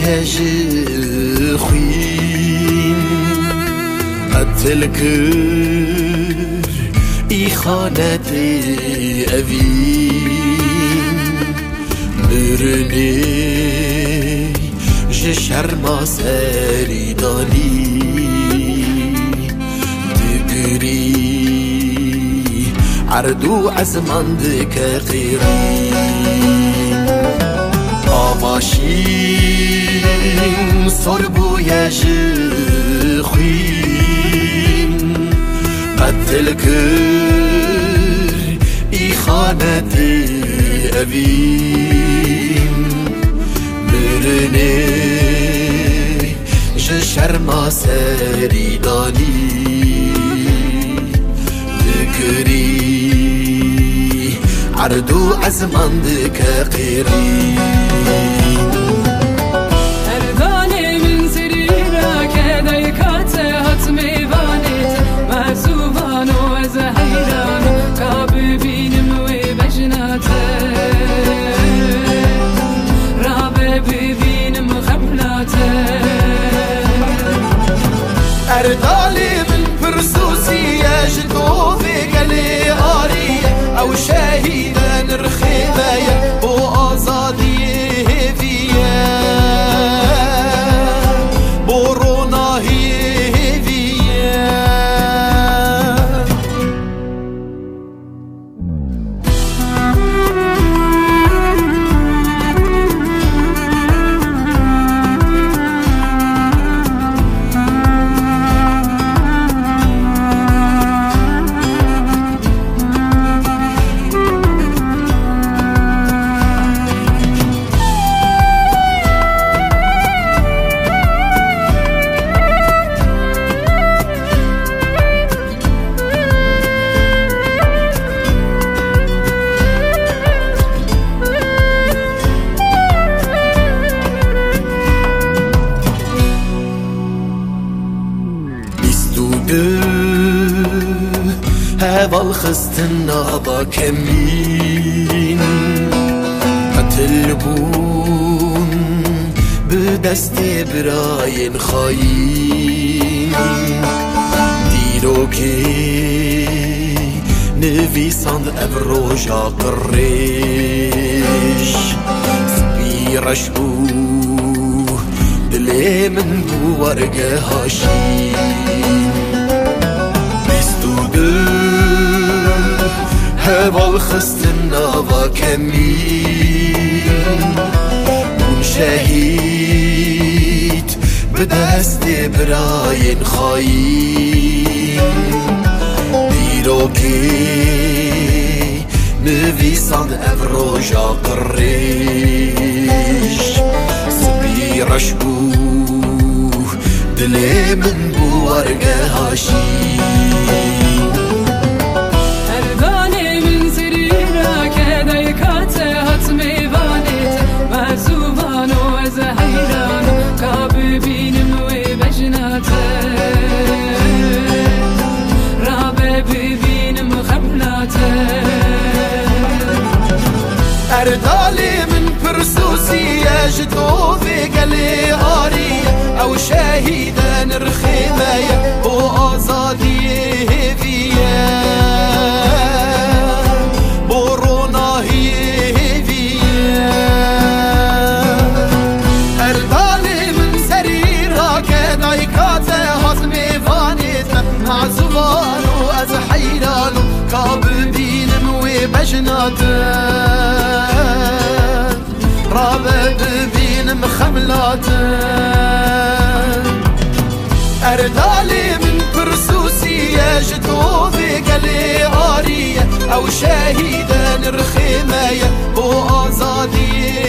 بوی خوین قتل کر ای خانت اوین مرنی شرما سری دانی دگری عردو عزمان دک قیری آماشین سربویش خوین قتل کر ای خانت اوین مرنه شرما سری دانی دکری عردو عزمان دک قیری اردانه من سری را که دایکات حتمی بانید مرزوبانو از حیرانو تا ببینم و بجناته را ببینم خبلاته اردالي من برسوسي اجدو في قلي آري او شهيدا نرخيبايا وآزادي هيفيا بورونا هيفيا هوال خستنا با کمین قتل بون به دست براین خواهیم دیرو که نویساند افروژا قریش سپیرش بو دل من بو ورگه هاشیم هوال خستنا و کمین اون شهید به دست براین خواهیم دیرو که نویساند افروژا قریش سپیرش بو دل من بو ورگه هاشیم مرزوبانو از حیرانو تا ببینم و بجناته را ببینم خبلاته اردالي من برسوسي اجدو في قلي آري او شهيدا نرخيبايا وآزادي هيفيا بورونا هيفيا اردالي من سريرها كدايكات هضمي فانيت معزوانو از حيرانو كابدينم وبجناته رابع ببينم خملاته اردالي من برسوسي اجدو في قلي آري او شهيدا نرخيمايا وآزادي